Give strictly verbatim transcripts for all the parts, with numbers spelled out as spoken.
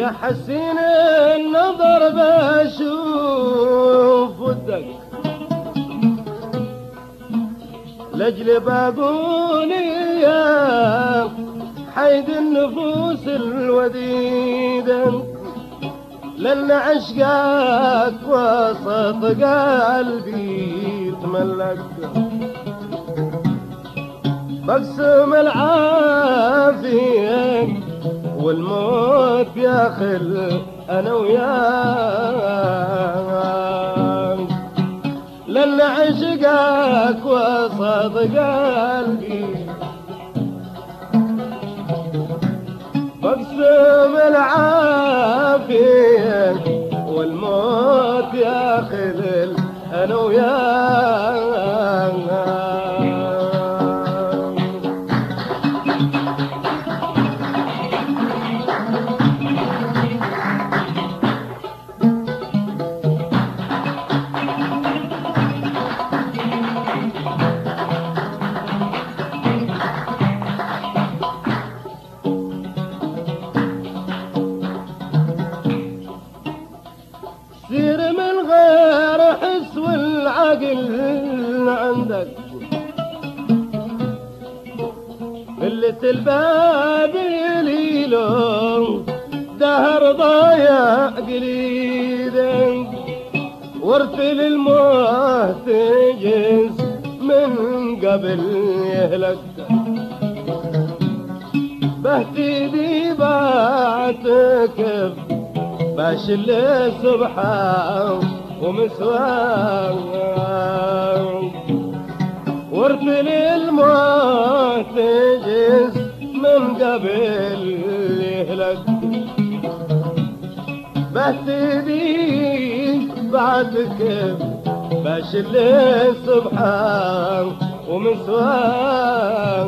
يا حسين النظر بشوف ودك لاجل بقول يا حيد النفوس الوديدة لأن عشقك وسط قلبي تملك بقسم العافية والموت ياخل أنا وياك لأن عشقك وسط قلبي بقسم العافية والموت ياخذ أنا وياك سير من غير حس والعقل عندك قلة الباب يليلو دهر ضايع قليلا وارثل الموت جنس من قبل يهلك بهتي دي بعتكف باش اللي صبحا ومسواه وارثل الموت جنس من قبل يهلك بهتدي بعدك باش اللي صبحا ومسواه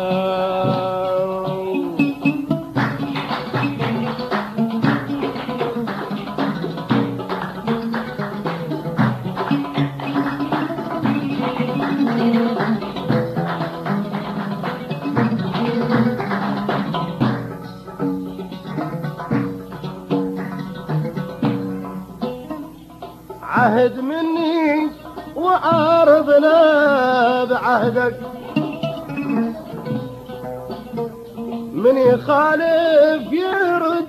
عهد مني وعارضنا بعهدك من يخالف يرد